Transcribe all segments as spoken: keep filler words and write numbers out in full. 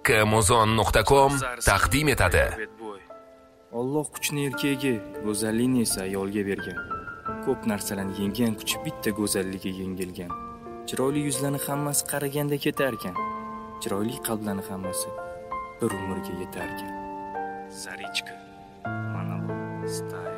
Kamozon nuqta com taqdim etadi. Alloh kuchni erkakka, go'zallikni esa ayolga bergan. Ko'p narsalarni yenggan kuch bitta go'zalligiga yengilgan. Chiroyli yuzlarni hammasi qaraganda ketarkan. Chiroyli qalblarni hammasi bir umrga yetarkan. Zarichka, monolog, style.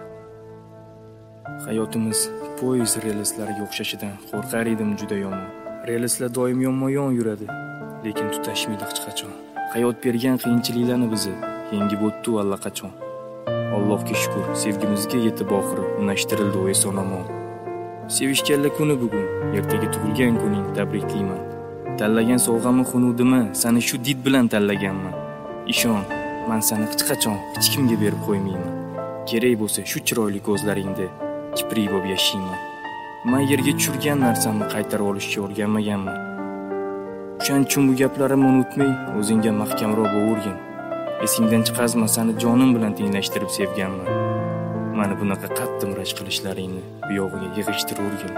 Hayotimiz poyezd relslariga o'xshashidan qo'rqar edim juda yomon. Relslar doim yonma-yon yuradi, lekin tutashmaydi hech qachon. Hayot bergan qiyinchiliklarni bizni yengib o'tdi allaqachon. Allohga shukr, sevgimizga yetib oxiri unashtirildi u eson-omon. Sevishganlar kuni bugun, ertaga tug'ilgan kuning tabriklayman. Tanlagan sovg'amni xunudimi, seni shu did bilan tanlaganman. Ishon, men seni hech qachon hech kimga berib qo'ymayman. Kerak bo'lsa shu chiroyli ko'zlaringda kiprik bo'lib yashayman. Men yerga tushirgan narsamni qaytarib olishga o'rganmaganman. Shuning uchun bu gaplarimni unutmay, o'zingga mahkamroq bo'l. Esingdan chiqazma, seni jonim bilan tenglashtirib sevganman. Meni bunaqa qattiq rashk qilishlaringni bu yog'iga yig'ishtirib o'rgin.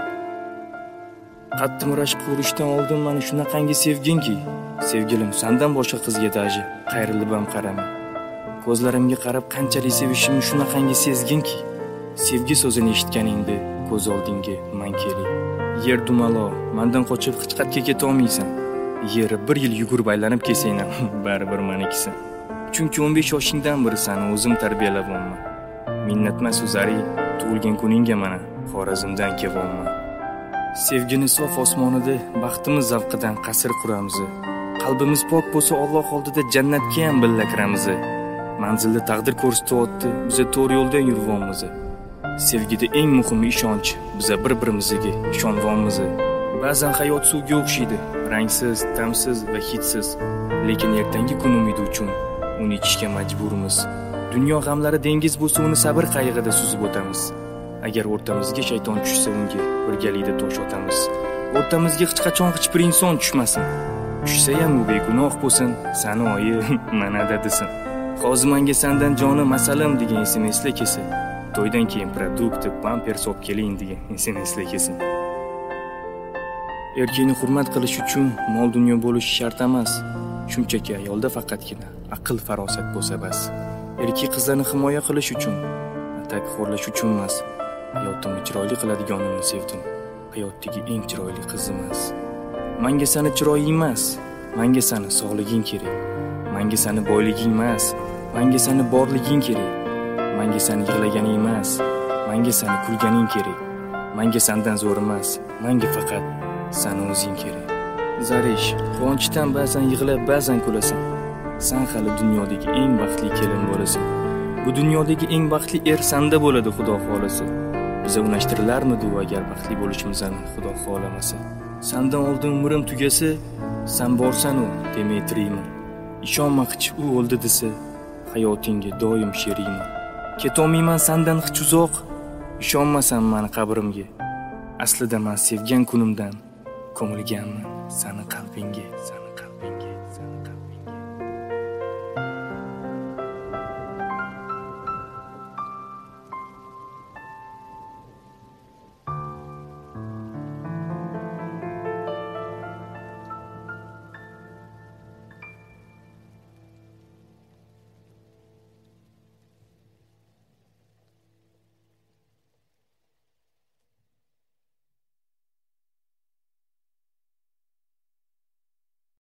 Qattiq rashk qilishdan oldin meni shunaqangi sevginki, sevgilim sendan boshqa qizga daji qayrilib ham qaramay. Ko'zlarimga qarab qanchalik sevishimni shunaqangi sezginki, sevgi so'zini eshitganingda ko'z oldingga men kelay. Yer dumalo, mendan qochib hech qayerga keta olmaysan. Yer bir yil yugurib aylanib kelsang ham baribir menikisan. Chunki o'n besh yoshingdan beri seni o'zim tarbiyalabman. Minnatmas o'zari tug'ilgan kuningga mana Xorazmdan kelganman. Sevgini sof osmonida baxtimiz zavqidan qasr quramiz. Qalbimiz pok bo'lsa Alloh oldida jannatga ham billa kiramiz. Manzilda taqdir ko'rsatyapti, biz to'g'ri yo'ldan yuribmiz. Sevgida eng muhimi ishonch, biz bir-birimizga ishonamiz. Ba'zan hayot suvga o'xshaydi, rangsiz, ta'msiz va hidsiz, lekin ertangi kun umidi uchun uni ichishga majburmiz. Dunyo g'amlari dengiz bo'lsa, uni sabr qayg'ida suzib o'tamiz. Agar o'rtamizga shayton tushsa, unga birgalikda tosh otamiz. O'rtamizga hech qachon hech bir inson tushmasin. Tushsa ham u begunoh bo'lsin, sani oyi manada desin. Hozir menga sendan jonim masalam degan S M S'lar kelsa, to'ydan keyin produkt, pampers olib keling degan S M S'lar kelsin. Erkakni hurmat qilish uchun mol dunyo bo'lishi shart emas. Shunchaki ayolda faqatgina aql farosat bo'lsa bas. Erkak qizlarni himoya qilish uchun, atak xo'rlash uchun emas. Hayotimni chiroyli qiladiganini sevdim. Hayotdagi eng chiroyli qiz emas. Menga seni chiroying emas, menga seni sog'liging kerak. Menga seni boyliging emas, menga seni borliging kerak. Menga seni yig'laganing emas, menga seni kulganing kerak. Menga sendan zo'r emas, menga faqat seni o'zing kerak. Zarish, quvonchdan ba'zan yig'lab, ba'zan kulasan. Sen hali dunyodagi eng baxtli kelin bo'lasan. Bu dunyodagi eng baxtli er senda bo'ladi, Xudo xolasa. Biza unashtirilarmidi agar baxtli bo'lishimizni Xudo xolamasa? Sendan oldin umrim tugasa, sen borsan u demay tirayman. Ishonmoqchi u o'ldi desa, hayotingga doim sheriyman. Ketolmayman sendan hech uzoq. Ishonmasan meni qabrimga. Aslida men sevgan kunimdan ko'milganman seni qalbingga, seni qalbingga, seni qalbingga.